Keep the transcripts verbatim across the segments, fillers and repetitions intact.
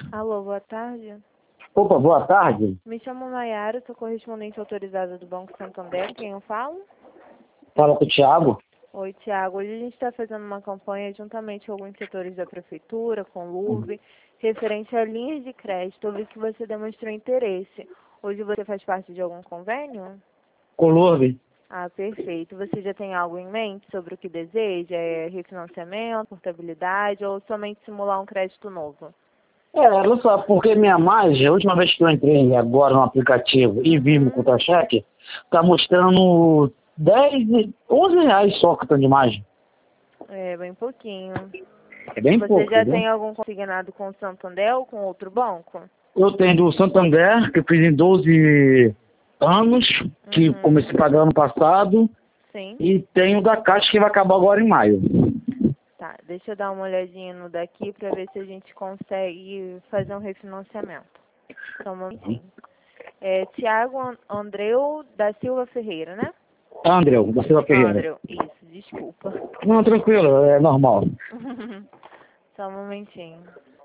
Alô, boa tarde. Opa, boa tarde. Me chamo Maiara, sou correspondente autorizada do Banco Santander. Quem eu falo? Fala com o Thiago. Oi, Tiago. Hoje a gente está fazendo uma campanha juntamente com alguns setores da Prefeitura, com o Lourbe, referente a linhas de crédito. Eu vi que você demonstrou interesse. Hoje você faz parte de algum convênio? Colorbe. Ah, perfeito. Você já tem algo em mente sobre o que deseja? É refinanciamento, portabilidade ou somente simular um crédito novo? É, olha só, porque minha margem, a última vez que eu entrei agora no aplicativo e vi no Uhum. contra-cheque, tá mostrando dez, onze reais só que de margem. É, bem pouquinho. É bem Você pouco, já entendeu? tem algum consignado com o Santander ou com outro banco? Eu tenho do Santander, que eu fiz em doze anos, que Uhum. comecei a pagar ano passado, Sim. e tenho da Caixa que vai acabar agora em maio. Tá, deixa eu dar uma olhadinha no daqui para ver se a gente consegue fazer um refinanciamento. Só um momentinho. É Tiago An- Andreu da Silva Ferreira, né? André, da Silva Ferreira. Andreu, isso, desculpa. Não, tranquilo, é normal. Só um momentinho.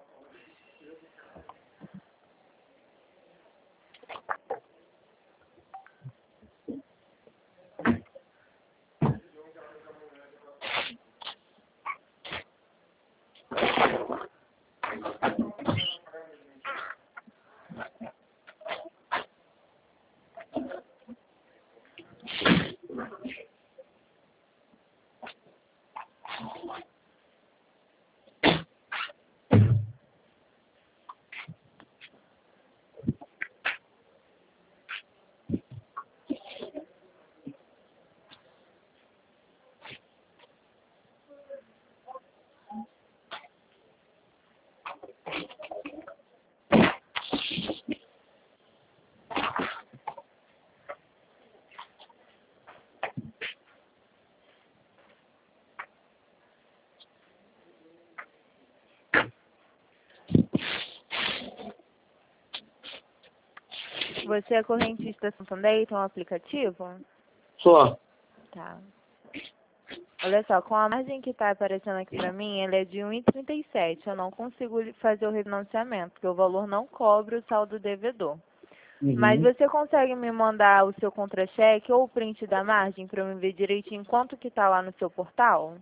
Você é correntista Santander e tem um aplicativo? Só. Tá. Olha só, com a margem que está aparecendo aqui para mim, ela é de um vírgula trinta e sete. Eu não consigo lhe fazer o refinanciamento, porque o valor não cobre o saldo devedor. Mas Uhum. você consegue me mandar o seu contra-cheque ou o print da margem para eu me ver direitinho quanto que está lá no seu portal?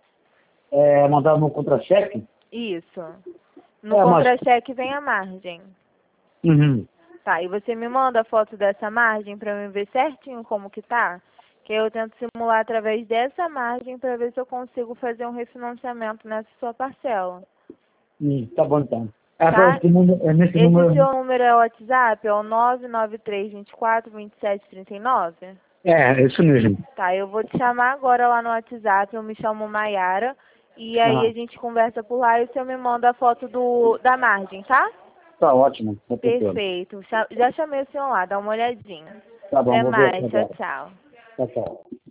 É, mandar no contra-cheque? Isso. No É, mas... contra-cheque vem a margem. Uhum. Tá, e você me manda a foto dessa margem para eu me ver certinho como que tá? Que aí eu tento simular através dessa margem para ver se eu consigo fazer um refinanciamento nessa sua parcela. Hum, tá bom então. É, pra Tá? esse número, é nesse Esse número. seu número é o WhatsApp? É o nove nove três dois quatro, dois sete três nove? É, é isso mesmo. Tá, eu vou te chamar agora lá no WhatsApp, eu me chamo Maiara, e aí a Ah, gente conversa por lá e você me manda a foto do, da margem, tá? tá ótimo, tá tranquilo. Perfeito. Cha- Já chamei o senhor lá, dá uma olhadinha. Tá bom, Até vou ver mais, aqui tchau, agora. tchau. Tchau, tchau.